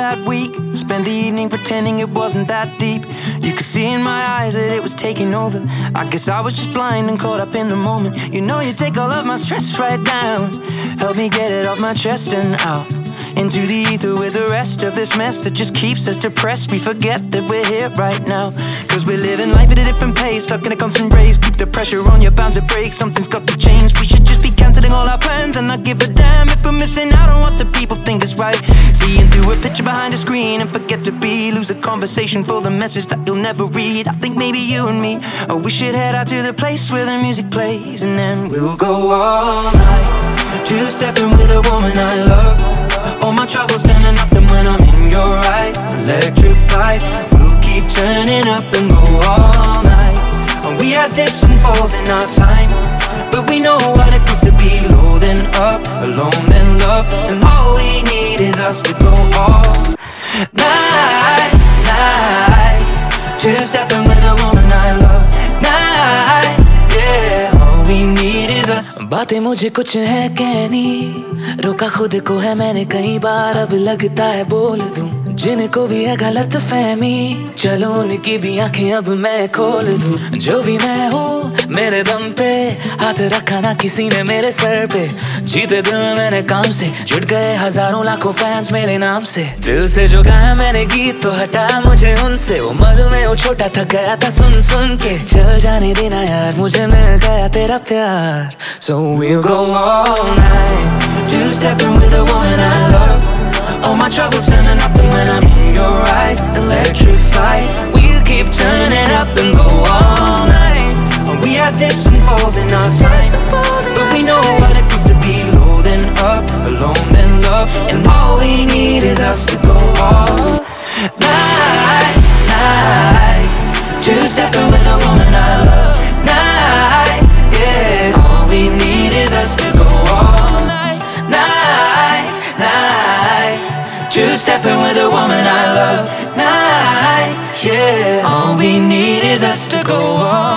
that week. Spent the evening pretending it wasn't that deep. You could see in my eyes that it was taking over. I guess I was just blind and caught up in the moment. You know you take all of my stress right down. Help me get it off my chest and out into the ether with the rest of this mess that just keeps us depressed. We forget that we're here right now, cause we're living life at a different pace, stuck in a constant race. Keep the pressure on, you're bound to break. Something's got to change. We should just be cancelling all our plans and not give a damn if we're missing out on what the people think is right. Seeing through a picture behind a screen and forget to be. Lose the conversation for the message that you'll never read. I think maybe you and me, oh, we should head out to the place where the music plays, and then we'll go all night, two-stepping with a woman I love. All my troubles standing up, and when I'm in your eyes, electrified. We'll keep turning up and go all night. And we had dips and falls in our time, but we know what it feels to be low then up, alone then love. And all we need is us to go all night, night, two-stepping with a woman I love. Night, yeah, all we need is us. बातें मुझे कुछ है कहनी, रोका खुद को है मैंने कई बार, अब लगता है बोल दूं जिनको भी है गलत फहमी। चलो उनकी भी आंखें अब मैं खोल दूं। जो भी मैं हूँ मेरे दम पे, हाथ रखा ना किसी ने मेरे सर पे। जीते दिल मैंने काम से, जुट गए हजारों लाखों फैंस मेरे नाम से। दिल से जो गाया मैंने गीत तो हटाया मुझे उनसे। उम्र में वो छोटा थक गया था सुन सुन के। चल जाने देना यार, मुझे मिल गया तेरा प्यार। So we'll go all night, two-stepping with a woman I love. All my troubles standing up, and when I'm in your eyes, electrified. We'll keep turning up and go all night. And we had dips and falls in our time, but we know what it feels to be low then up, alone then love. And all we need is us to go all night, night, two-stepping with a woman I love. Night, yeah, all we need is us to go all night, night, night, two-stepping with a woman I love. Night, yeah, all we need is us to go all